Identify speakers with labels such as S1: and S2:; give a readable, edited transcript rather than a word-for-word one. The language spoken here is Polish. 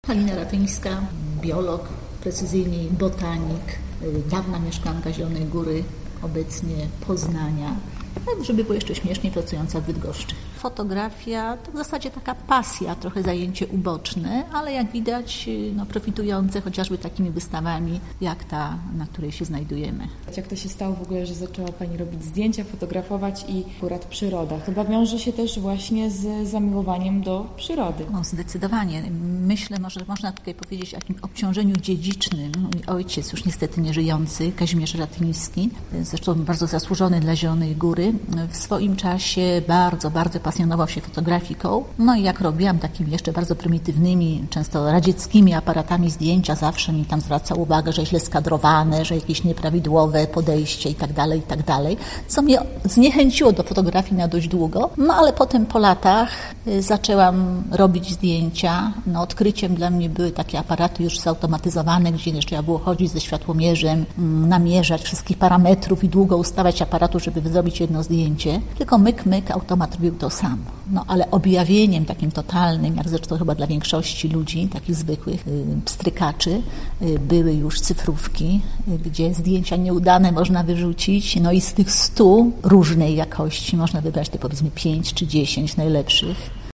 S1: Halina Ratyńska, biolog, precyzyjniej botanik, dawna mieszkanka Zielonej Góry, obecnie Poznania, żeby było jeszcze śmieszniej, pracująca w Bydgoszczy. Fotografia to w zasadzie taka pasja, trochę zajęcie uboczne, ale jak widać profitujące chociażby takimi wystawami jak ta, na której się znajdujemy.
S2: Jak to się stało w ogóle, że zaczęła Pani robić zdjęcia, fotografować i akurat przyroda? Chyba wiąże się też właśnie z zamiłowaniem do przyrody.
S1: No, zdecydowanie. Myślę, może można tutaj powiedzieć o takim obciążeniu dziedzicznym. Mój ojciec, już niestety nieżyjący, Kazimierz Ratyński, zresztą bardzo zasłużony dla Zielonej Góry, w swoim czasie bardzo pasjonował się fotografiką. No i jak robiłam takimi jeszcze bardzo prymitywnymi, często radzieckimi aparatami zdjęcia, zawsze mi tam zwracał uwagę, że źle skadrowane, że jakieś nieprawidłowe podejście i tak dalej, co mnie zniechęciło do fotografii na dość długo. No ale potem po latach zaczęłam robić zdjęcia. No, odkryciem dla mnie były takie aparaty już zautomatyzowane, gdzie nie trzeba było chodzić ze światłomierzem, namierzać wszystkich parametrów i długo ustawiać aparatu, żeby zrobić jedno zdjęcie. Tylko myk, automat robił to sam. No ale objawieniem takim totalnym, jak zresztą chyba dla większości ludzi, takich zwykłych pstrykaczy, były już cyfrówki, gdzie zdjęcia nieudane można wyrzucić, no i z tych 100 różnej jakości można wybrać te powiedzmy 5 czy 10 najlepszych